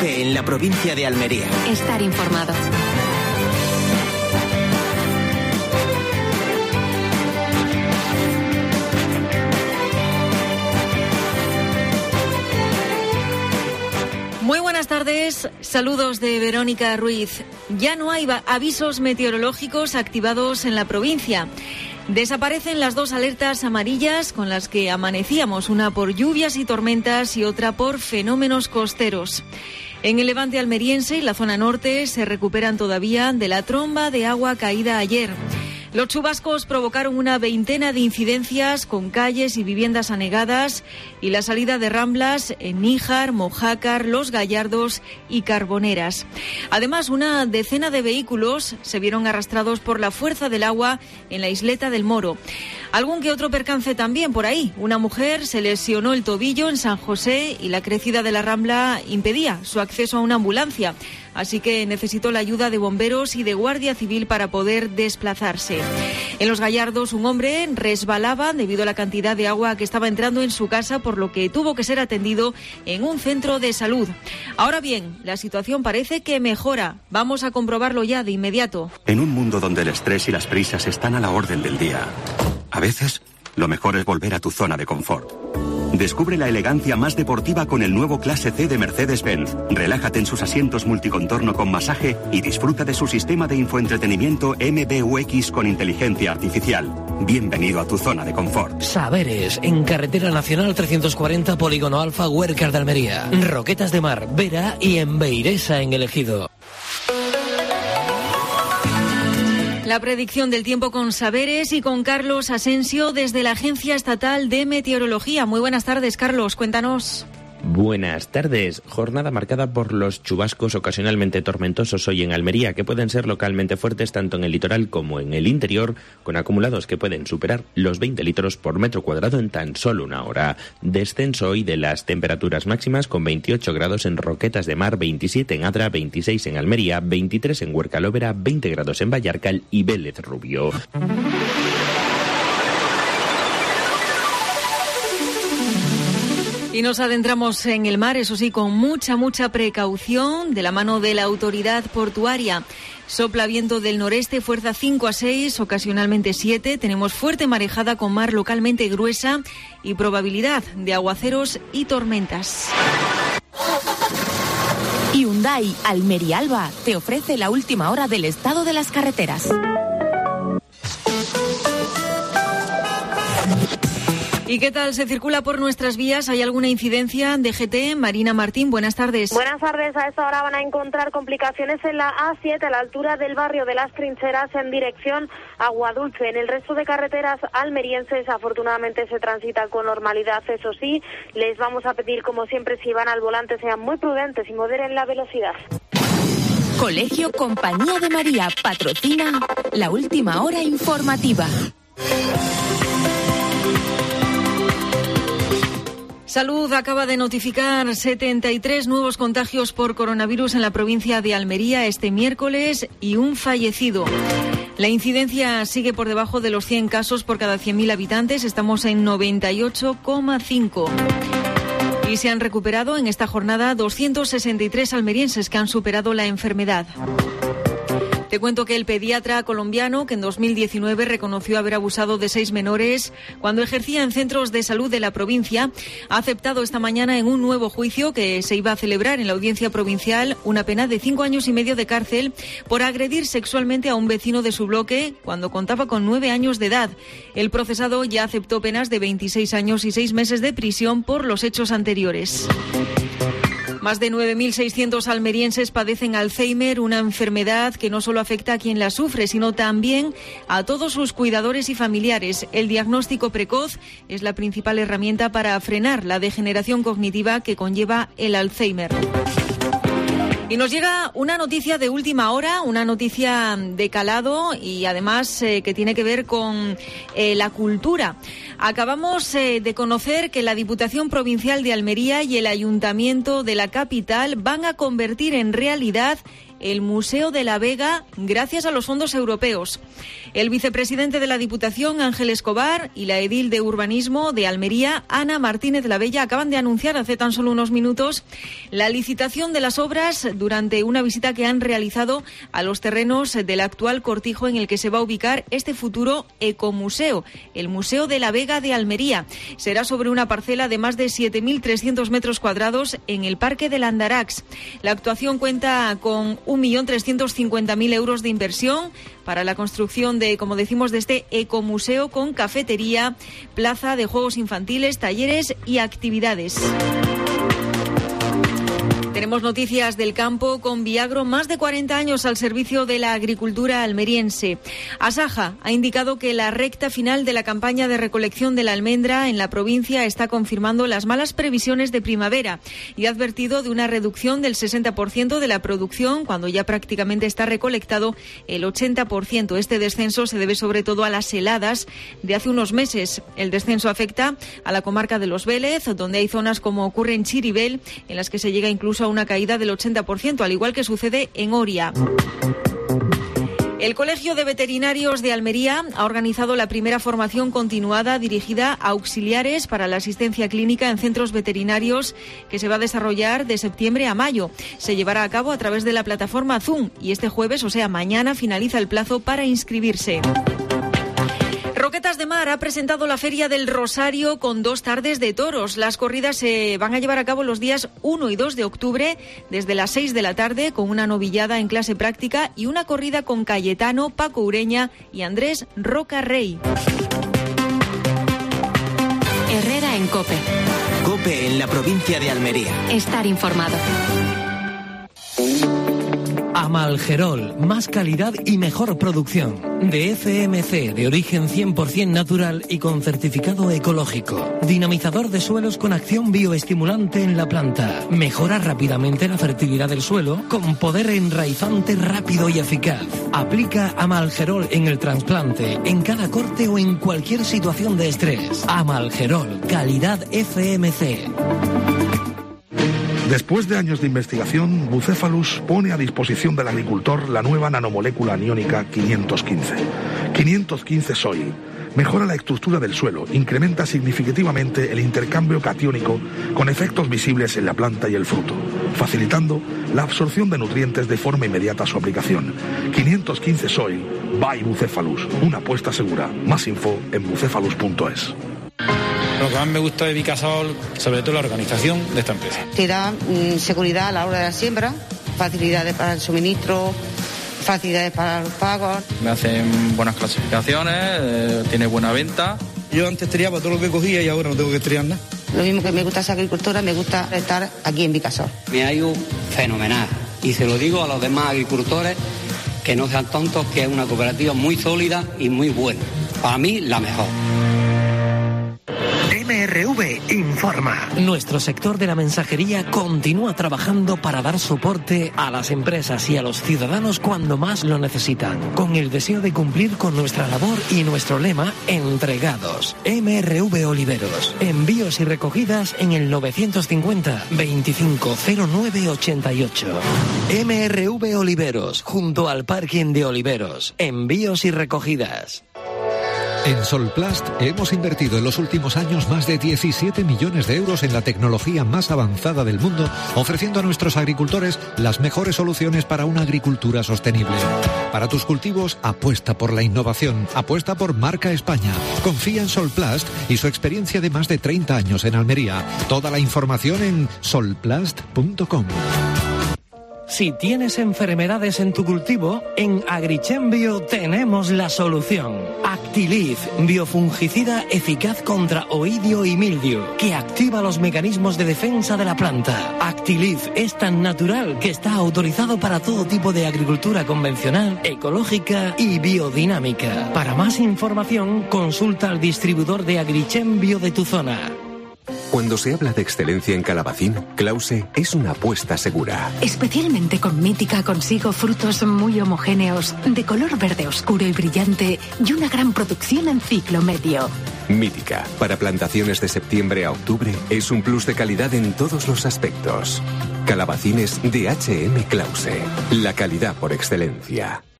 Cope en la provincia de Almería. Estar informado. Muy buenas tardes, saludos de Verónica Ruiz. Ya no hay avisos meteorológicos activados en la provincia. Desaparecen las dos alertas amarillas con las que amanecíamos, una por lluvias y tormentas y otra por fenómenos costeros. En el levante almeriense y la zona norte se recuperan todavía de la tromba de agua caída ayer. Los chubascos provocaron una veintena de incidencias con calles y viviendas anegadas y la salida de ramblas en Níjar, Mojácar, Los Gallardos y Carboneras. Además, una decena de vehículos se vieron arrastrados por la fuerza del agua en la isleta del Moro. Algún que otro percance también por ahí. Una mujer se lesionó el tobillo en San José y la crecida de la rambla impedía su acceso a una ambulancia. Así que necesitó la ayuda de bomberos y de Guardia Civil para poder desplazarse. En Los Gallardos, un hombre resbalaba debido a la cantidad de agua que estaba entrando en su casa, por lo que tuvo que ser atendido en un centro de salud. Ahora bien, la situación parece que mejora. Vamos a comprobarlo ya de inmediato. En un mundo donde el estrés y las prisas están a la orden del día, a veces lo mejor es volver a tu zona de confort. Descubre la elegancia más deportiva con el nuevo Clase C de Mercedes-Benz. Relájate en sus asientos multicontorno con masaje y disfruta de su sistema de infoentretenimiento MBUX con inteligencia artificial. Bienvenido a tu zona de confort. Saberes, en Carretera Nacional 340, Polígono Alfa, Huércar de Almería. Roquetas de Mar, Vera y en Beiresa, en El Ejido. La predicción del tiempo con Saberes y con Carlos Asensio desde la Agencia Estatal de Meteorología. Muy buenas tardes, Carlos, cuéntanos. Buenas tardes. Jornada marcada por los chubascos ocasionalmente tormentosos hoy en Almería, que pueden ser localmente fuertes tanto en el litoral como en el interior, con acumulados que pueden superar los 20 litros por metro cuadrado en tan solo una hora. Descenso hoy de las temperaturas máximas, con 28 grados en Roquetas de Mar, 27 en Adra, 26 en Almería, 23 en Huerca-Lóvera, 20 grados en Vallarcal y Vélez Rubio. Y nos adentramos en el mar, eso sí, con mucha precaución, de la mano de la autoridad portuaria. Sopla viento del noreste, fuerza 5 a 6, ocasionalmente 7. Tenemos fuerte marejada con mar localmente gruesa y probabilidad de aguaceros y tormentas. Hyundai Almería Alba te ofrece la última hora del estado de las carreteras. ¿Y qué tal se circula por nuestras vías? ¿Hay alguna incidencia? DGT, Marina Martín, buenas tardes. Buenas tardes. A esta hora van a encontrar complicaciones en la A7 a la altura del barrio de Las Trincheras en dirección a Aguadulce. En el resto de carreteras almerienses afortunadamente se transita con normalidad. Eso sí, les vamos a pedir, como siempre, si van al volante sean muy prudentes y moderen la velocidad. Colegio Compañía de María patrocina la última hora informativa. Salud acaba de notificar 73 nuevos contagios por coronavirus en la provincia de Almería este miércoles y un fallecido. La incidencia sigue por debajo de los 100 casos por cada 100.000 habitantes. Estamos en 98,5. Y se han recuperado en esta jornada 263 almerienses que han superado la enfermedad. Te cuento que el pediatra colombiano, que en 2019 reconoció haber abusado de 6 menores cuando ejercía en centros de salud de la provincia, ha aceptado esta mañana en un nuevo juicio que se iba a celebrar en la audiencia provincial una pena de 5 años y medio de cárcel por agredir sexualmente a un vecino de su bloque cuando contaba con 9 años de edad. El procesado ya aceptó penas de 26 años y 6 meses de prisión por los hechos anteriores. Más de 9.600 almerienses padecen Alzheimer, una enfermedad que no solo afecta a quien la sufre, sino también a todos sus cuidadores y familiares. El diagnóstico precoz es la principal herramienta para frenar la degeneración cognitiva que conlleva el Alzheimer. Y nos llega una noticia de última hora, una noticia de calado y además que tiene que ver con la cultura. Acabamos de conocer que la Diputación Provincial de Almería y el Ayuntamiento de la capital van a convertir en realidad el Museo de la Vega gracias a los fondos europeos. El vicepresidente de la Diputación, Ángel Escobar, y la edil de Urbanismo de Almería, Ana Martínez La Bella, acaban de anunciar hace tan solo unos minutos la licitación de las obras durante una visita que han realizado a los terrenos del actual cortijo en el que se va a ubicar este futuro ecomuseo, el Museo de la Vega de Almería. Será sobre una parcela de más de 7.300 metros cuadrados en el Parque del Andarax. La actuación cuenta con 1.350.000 euros de inversión para la construcción de, como decimos, de este ecomuseo con cafetería, plaza de juegos infantiles, talleres y actividades. Tenemos noticias del campo con Viagro, más de 40 años al servicio de la agricultura almeriense. Asaja ha indicado que la recta final de la campaña de recolección de la almendra en la provincia está confirmando las malas previsiones de primavera y ha advertido de una reducción del 60% de la producción cuando ya prácticamente está recolectado el 80%. Este descenso se debe sobre todo a las heladas de hace unos meses. El descenso afecta a la comarca de Los Vélez, donde hay zonas como ocurre en Chiribel, en las que se llega incluso a una caída del 80%, al igual que sucede en Oria. El Colegio de Veterinarios de Almería ha organizado la primera formación continuada dirigida a auxiliares para la asistencia clínica en centros veterinarios que se va a desarrollar de septiembre a mayo. Se llevará a cabo a través de la plataforma Zoom y este jueves, o sea mañana, finaliza el plazo para inscribirse. Roquetas de Mar ha presentado la Feria del Rosario con 2 tardes de toros. Las corridas se van a llevar a cabo los días 1 y 2 de octubre desde las 6 de la tarde con una novillada en clase práctica y una corrida con Cayetano, Paco Ureña y Andrés Roca Rey. Herrera en COPE. COPE en la provincia de Almería. Estar informado. Amalgerol, más calidad y mejor producción. De FMC, de origen 100% natural y con certificado ecológico. Dinamizador de suelos con acción bioestimulante en la planta. Mejora rápidamente la fertilidad del suelo con poder enraizante rápido y eficaz. Aplica Amalgerol en el trasplante, en cada corte o en cualquier situación de estrés. Amalgerol, calidad FMC. Después de años de investigación, Bucephalus pone a disposición del agricultor la nueva nanomolécula aniónica 515. 515 Soil. Mejora la estructura del suelo, incrementa significativamente el intercambio catiónico con efectos visibles en la planta y el fruto, facilitando la absorción de nutrientes de forma inmediata a su aplicación. 515 Soil by Bucephalus. Una apuesta segura. Más info en bucephalus.es. Lo que más me gusta de Vicasol, sobre todo la organización de esta empresa. Te da seguridad a la hora de la siembra, facilidades para el suministro, facilidades para los pagos. Me hacen buenas clasificaciones, tiene buena venta. Yo antes triaba todo lo que cogía y ahora no tengo que triar nada. Lo mismo que me gusta ser agricultora, me gusta estar aquí en Vicasol. Me ha ido fenomenal y se lo digo a los demás agricultores que no sean tontos, que es una cooperativa muy sólida y muy buena. Para mí, la mejor. MRV informa. Nuestro sector de la mensajería continúa trabajando para dar soporte a las empresas y a los ciudadanos cuando más lo necesitan, con el deseo de cumplir con nuestra labor y nuestro lema, entregados. MRV Oliveros. Envíos y recogidas en el 950 250988. MRV Oliveros, junto al parking de Oliveros. Envíos y recogidas. En Solplast hemos invertido en los últimos años más de 17 millones de euros en la tecnología más avanzada del mundo, ofreciendo a nuestros agricultores las mejores soluciones para una agricultura sostenible. Para tus cultivos, apuesta por la innovación, apuesta por Marca España. Confía en Solplast y su experiencia de más de 30 años en Almería. Toda la información en solplast.com. Si tienes enfermedades en tu cultivo, en Agrichembio tenemos la solución. Actilif, biofungicida eficaz contra oidio y mildio, que activa los mecanismos de defensa de la planta. Actilif es tan natural que está autorizado para todo tipo de agricultura convencional, ecológica y biodinámica. Para más información, consulta al distribuidor de Agrichembio de tu zona. Cuando se habla de excelencia en calabacín, Clause es una apuesta segura. Especialmente con Mítica consigo frutos muy homogéneos, de color verde oscuro y brillante y una gran producción en ciclo medio. Mítica, para plantaciones de septiembre a octubre, es un plus de calidad en todos los aspectos. Calabacines de H.M. Clause, la calidad por excelencia.